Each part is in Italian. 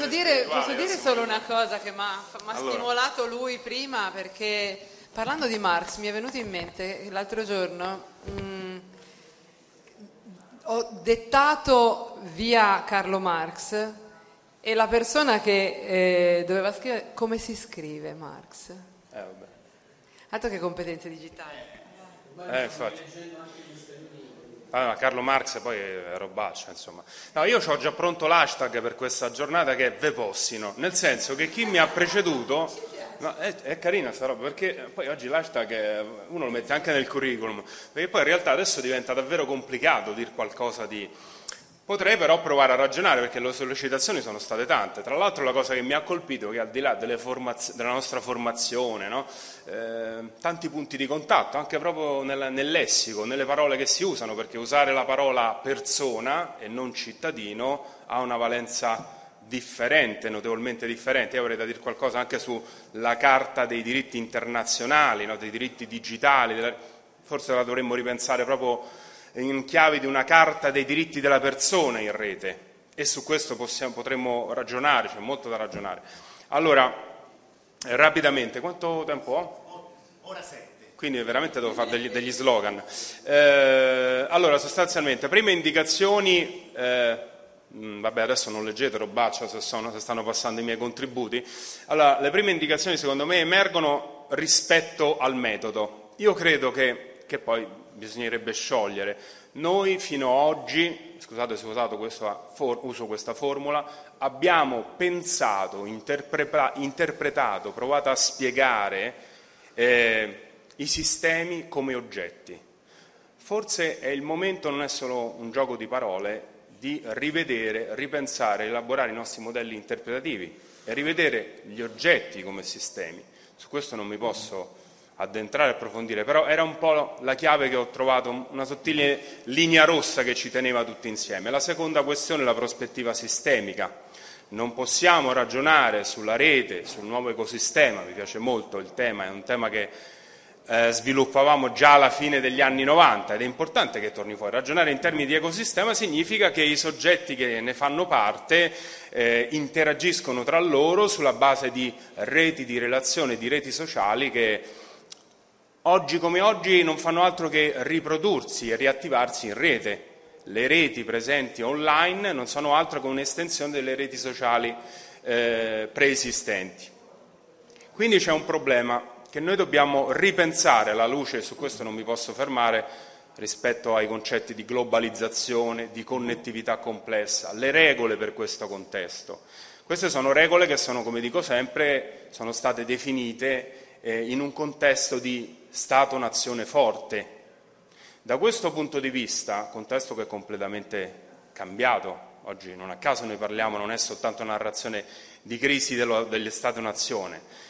Posso dire solo una cosa che mi ha stimolato lui prima, perché parlando di Marx mi è venuto in mente l'altro giorno, ho dettato via Carlo Marx e la persona che doveva scrivere come si scrive Marx. Vabbè. Altro che competenze digitali. Infatti. Carlo Marx poi è robaccia, insomma. No, io ho già pronto l'hashtag per questa giornata che è Ve Possino, nel senso che chi mi ha preceduto, no, è carina sta roba, perché poi oggi l'hashtag uno lo mette anche nel curriculum, perché poi in realtà adesso diventa davvero complicato dire qualcosa di... Potrei però provare a ragionare, perché le sollecitazioni sono state tante. Tra l'altro la cosa che mi ha colpito è che al di là della nostra formazione, no? Tanti punti di contatto, anche proprio nel lessico, nelle parole che si usano, perché usare la parola persona e non cittadino ha una valenza differente, notevolmente differente. Io avrei da dire qualcosa anche sulla Carta dei diritti internazionali, no? Dei diritti digitali, forse la dovremmo ripensare proprio in chiave di una carta dei diritti della persona in rete, e su questo potremmo ragionare, c'è molto da ragionare. Allora, rapidamente, quanto tempo ho? Ora 7. Quindi veramente devo fare degli slogan. Allora, sostanzialmente, prime indicazioni, vabbè adesso non leggete robaccia se stanno passando i miei contributi. Allora, le prime indicazioni secondo me emergono rispetto al metodo. Io credo che poi bisognerebbe sciogliere. Noi fino ad oggi, scusate se uso questa formula, abbiamo pensato, interpretato, provato a spiegare i sistemi come oggetti. Forse è il momento, non è solo un gioco di parole, di rivedere, ripensare, elaborare i nostri modelli interpretativi e rivedere gli oggetti come sistemi. Su questo non mi posso addentrare e approfondire, però era un po' la chiave che ho trovato, una sottile linea rossa che ci teneva tutti insieme. La seconda questione è la prospettiva sistemica. Non possiamo ragionare sulla rete, sul nuovo ecosistema, mi piace molto il tema, è un tema che sviluppavamo già alla fine degli anni 90 ed è importante che torni fuori. Ragionare in termini di ecosistema significa che i soggetti che ne fanno parte interagiscono tra loro sulla base di reti di relazione, di reti sociali che oggi come oggi non fanno altro che riprodursi e riattivarsi in rete. Le reti presenti online non sono altro che un'estensione delle reti sociali preesistenti. Quindi c'è un problema che noi dobbiamo ripensare alla luce, e su questo non mi posso fermare, rispetto ai concetti di globalizzazione, di connettività complessa, le regole per questo contesto. Queste sono regole che sono, come dico sempre, sono state definite in un contesto di Stato-nazione forte. Da questo punto di vista, contesto che è completamente cambiato, oggi non a caso noi parliamo, non è soltanto una narrazione di crisi degli Stato-nazione,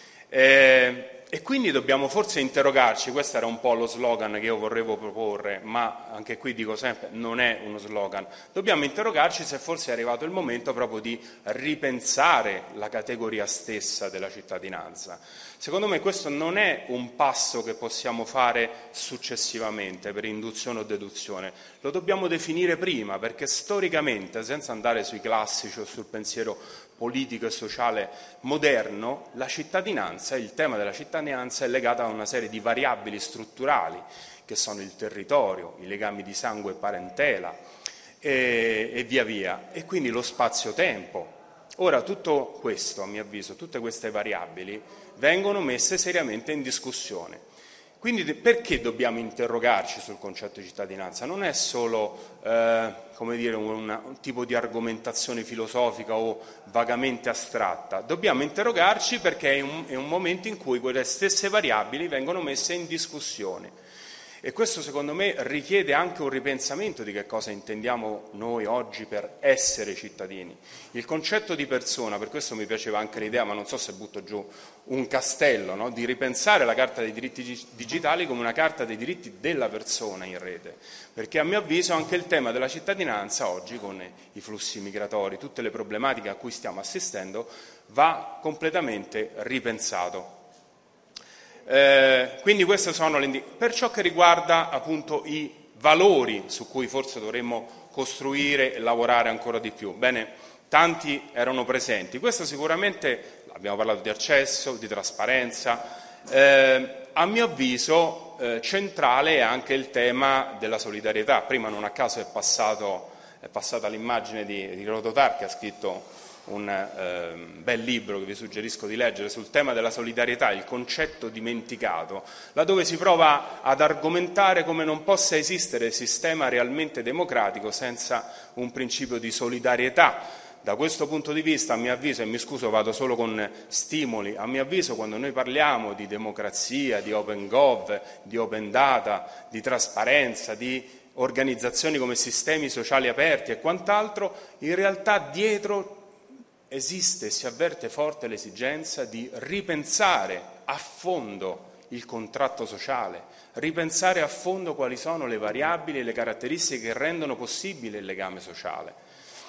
e quindi dobbiamo forse interrogarci, questo era un po' lo slogan che io vorrevo proporre, ma anche qui dico sempre, non è uno slogan, dobbiamo interrogarci se forse è arrivato il momento proprio di ripensare la categoria stessa della cittadinanza. Secondo me questo non è un passo che possiamo fare successivamente per induzione o deduzione, lo dobbiamo definire prima, perché storicamente, senza andare sui classici o sul pensiero politico e sociale moderno, la cittadinanza, il tema della cittadinanza è legato a una serie di variabili strutturali che sono il territorio, i legami di sangue e parentela e via via, e quindi lo spazio-tempo. Ora tutto questo, a mio avviso, tutte queste variabili vengono messe seriamente in discussione. Quindi perché dobbiamo interrogarci sul concetto di cittadinanza? Non è solo un tipo di argomentazione filosofica o vagamente astratta, dobbiamo interrogarci perché è un momento in cui quelle stesse variabili vengono messe in discussione. E questo secondo me richiede anche un ripensamento di che cosa intendiamo noi oggi per essere cittadini. Il concetto di persona, per questo mi piaceva anche l'idea, ma non so se butto giù un castello, no? Di ripensare la Carta dei diritti digitali come una Carta dei diritti della persona in rete, perché a mio avviso anche il tema della cittadinanza oggi, con i flussi migratori, tutte le problematiche a cui stiamo assistendo, va completamente ripensato. Quindi queste sono le per ciò che riguarda appunto i valori su cui forse dovremmo costruire e lavorare ancora di più. Bene, tanti erano presenti. Questo sicuramente, abbiamo parlato di accesso, di trasparenza, a mio avviso centrale è anche il tema della solidarietà. Prima non a caso è passata l'immagine di Rodotà, che ha scritto un bel libro che vi suggerisco di leggere sul tema della solidarietà, il concetto dimenticato, laddove si prova ad argomentare come non possa esistere sistema realmente democratico senza un principio di solidarietà. Da questo punto di vista, a mio avviso, e mi scuso, vado solo con stimoli, a mio avviso quando noi parliamo di democrazia, di open gov, di open data, di trasparenza, di organizzazioni come sistemi sociali aperti e quant'altro, in realtà dietro esiste e si avverte forte l'esigenza di ripensare a fondo il contratto sociale, ripensare a fondo quali sono le variabili e le caratteristiche che rendono possibile il legame sociale.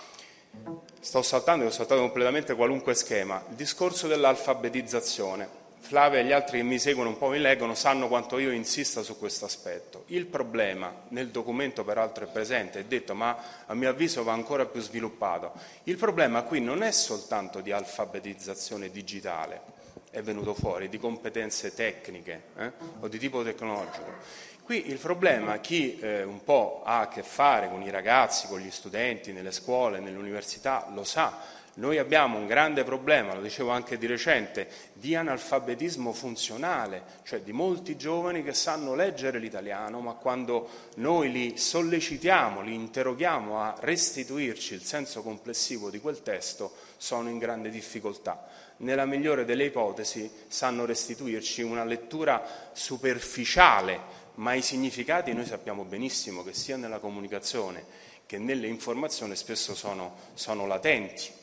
Ho saltato completamente qualunque schema. Il discorso dell'alfabetizzazione. Flavia e gli altri che mi seguono un po' mi leggono sanno quanto io insista su questo aspetto. Il problema, nel documento peraltro è presente, è detto, ma a mio avviso va ancora più sviluppato. Il problema qui non è soltanto di alfabetizzazione digitale, è venuto fuori, di competenze tecniche o di tipo tecnologico. Qui il problema, chi un po' ha a che fare con i ragazzi, con gli studenti, nelle scuole, nelle università, lo sa. Noi abbiamo un grande problema, lo dicevo anche di recente, di analfabetismo funzionale, cioè di molti giovani che sanno leggere l'italiano, ma quando noi li sollecitiamo, li interroghiamo a restituirci il senso complessivo di quel testo, sono in grande difficoltà. Nella migliore delle ipotesi sanno restituirci una lettura superficiale, ma i significati noi sappiamo benissimo che sia nella comunicazione che nelle informazioni spesso sono latenti.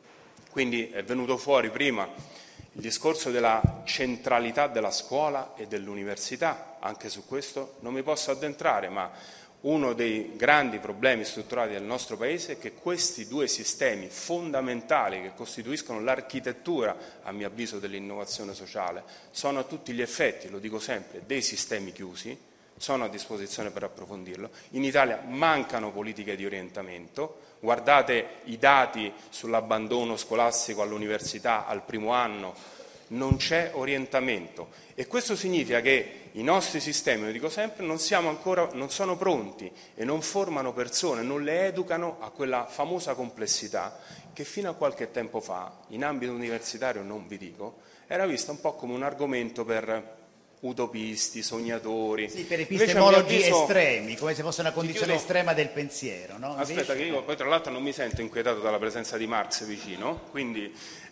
Quindi è venuto fuori prima il discorso della centralità della scuola e dell'università, anche su questo non mi posso addentrare, ma uno dei grandi problemi strutturali del nostro Paese è che questi due sistemi fondamentali che costituiscono l'architettura, a mio avviso, dell'innovazione sociale, sono a tutti gli effetti, lo dico sempre, dei sistemi chiusi. Sono a disposizione per approfondirlo. In Italia mancano politiche di orientamento, guardate i dati sull'abbandono scolastico all'università al primo anno, non c'è orientamento e questo significa che i nostri sistemi, lo dico sempre, non sono pronti e non formano persone, non le educano a quella famosa complessità che fino a qualche tempo fa, in ambito universitario non vi dico, era vista un po' come un argomento per utopisti, sognatori. Sì, per epistemologi estremi, come se fosse una condizione estrema del pensiero, no? Aspetta, che io poi tra l'altro non mi sento inquietato dalla presenza di Marx vicino, quindi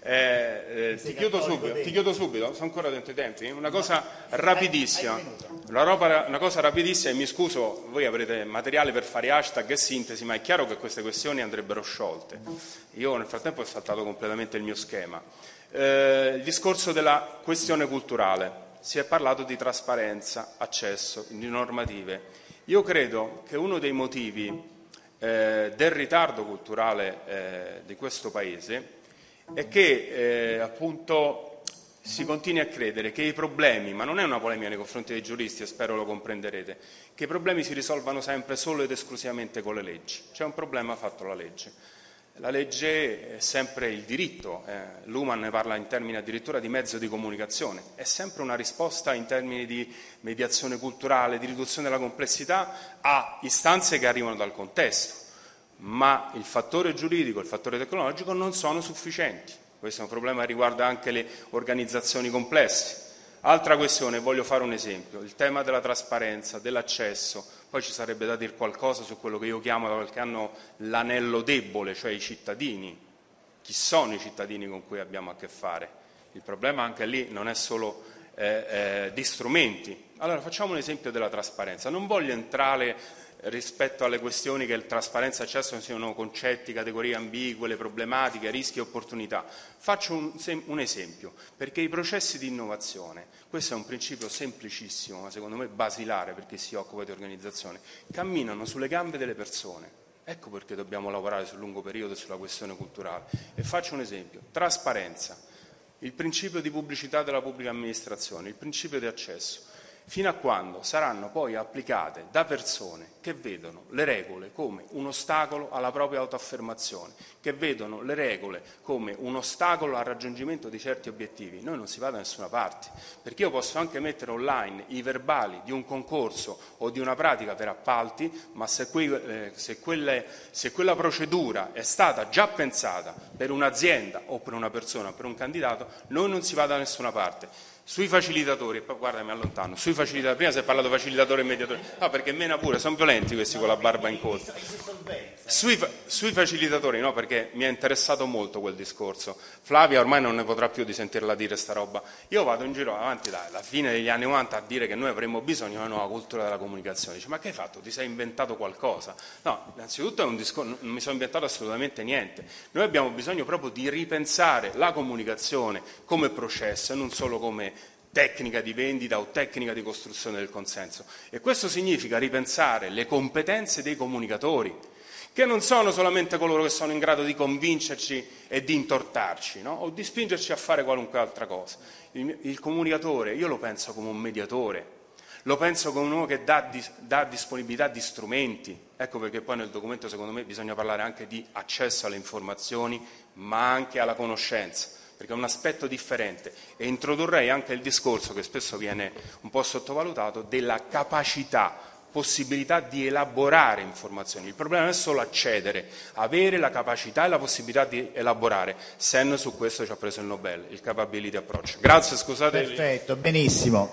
ti chiudo subito, sono ancora dentro i tempi. Una cosa rapidissima, una cosa rapidissima, e mi scuso, voi avrete materiale per fare hashtag e sintesi, ma è chiaro che queste questioni andrebbero sciolte. Io nel frattempo ho saltato completamente il mio schema. Il discorso della questione culturale. Si è parlato di trasparenza, accesso, di normative. Io credo che uno dei motivi del ritardo culturale di questo Paese è che appunto si continui a credere che i problemi, ma non è una polemica nei confronti dei giuristi, e spero lo comprenderete, che i problemi si risolvano sempre solo ed esclusivamente con le leggi. C'è un problema fatto la legge. La legge è sempre il diritto, Luhmann ne parla in termini addirittura di mezzo di comunicazione, è sempre una risposta in termini di mediazione culturale, di riduzione della complessità a istanze che arrivano dal contesto, ma il fattore giuridico e il fattore tecnologico non sono sufficienti. Questo è un problema che riguarda anche le organizzazioni complesse. Altra questione, voglio fare un esempio, il tema della trasparenza, dell'accesso. Poi ci sarebbe da dire qualcosa su quello che io chiamo da qualche anno l'anello debole, cioè i cittadini. Chi sono i cittadini con cui abbiamo a che fare? Il problema anche lì non è solo di strumenti. Allora facciamo un esempio della trasparenza. Non voglio entrare rispetto alle questioni che trasparenza e accesso siano concetti, categorie ambigue, le problematiche, rischi e opportunità. Faccio un esempio, perché i processi di innovazione, questo è un principio semplicissimo, ma secondo me basilare per chi si occupa di organizzazione, camminano sulle gambe delle persone. Ecco perché dobbiamo lavorare sul lungo periodo sulla questione culturale. E faccio un esempio, trasparenza, il principio di pubblicità della pubblica amministrazione, il principio di accesso. fino a quando saranno poi applicate da persone che vedono le regole come un ostacolo alla propria autoaffermazione, che vedono le regole come un ostacolo al raggiungimento di certi obiettivi, noi non si va da nessuna parte, perché io posso anche mettere online i verbali di un concorso o di una pratica per appalti, ma se quella procedura è stata già pensata per un'azienda o per una persona, per un candidato, noi non si va da nessuna parte. Sui facilitatori, guarda mi allontano, sui facilitatori, prima si è parlato facilitatore e mediatore, no perché mena pure, sono violenti questi con la barba in coda. Sui facilitatori no, perché mi è interessato molto quel discorso. Flavia ormai non ne potrà più di sentirla dire sta roba. Io vado in giro avanti dalla fine degli anni 90 a dire che noi avremmo bisogno di una nuova cultura della comunicazione. Dice, ma che hai fatto? Ti sei inventato qualcosa? No, innanzitutto è un discorso, non mi sono inventato assolutamente niente. Noi abbiamo bisogno proprio di ripensare la comunicazione come processo e non solo come tecnica di vendita o tecnica di costruzione del consenso. E questo significa ripensare le competenze dei comunicatori, che non sono solamente coloro che sono in grado di convincerci e di intortarci, no? O di spingerci a fare qualunque altra cosa. Il comunicatore, io lo penso come un mediatore, lo penso come uno che dà disponibilità di strumenti. Ecco perché poi nel documento secondo me bisogna parlare anche di accesso alle informazioni, ma anche alla conoscenza, perché è un aspetto differente, e introdurrei anche il discorso che spesso viene un po' sottovalutato della capacità, possibilità di elaborare informazioni. Il problema non è solo accedere, avere la capacità e la possibilità di elaborare. Sen su questo ci ha preso il Nobel, il capability approach. Grazie, scusate. Perfetto, benissimo.